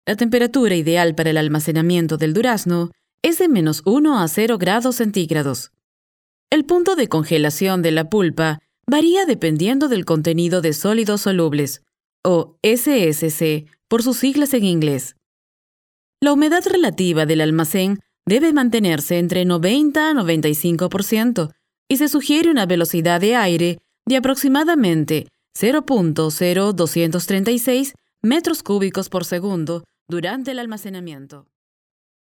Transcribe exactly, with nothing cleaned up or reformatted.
La temperatura ideal para el almacenamiento del durazno es de menos uno a cero grados centígrados. El punto de congelación de la pulpa varía dependiendo del contenido de sólidos solubles, o S S C por sus siglas en inglés. La humedad relativa del almacén debe mantenerse entre noventa a noventa y cinco por ciento y se sugiere una velocidad de aire de aproximadamente cero punto cero doscientos treinta y seis metros cúbicos por segundo durante el almacenamiento.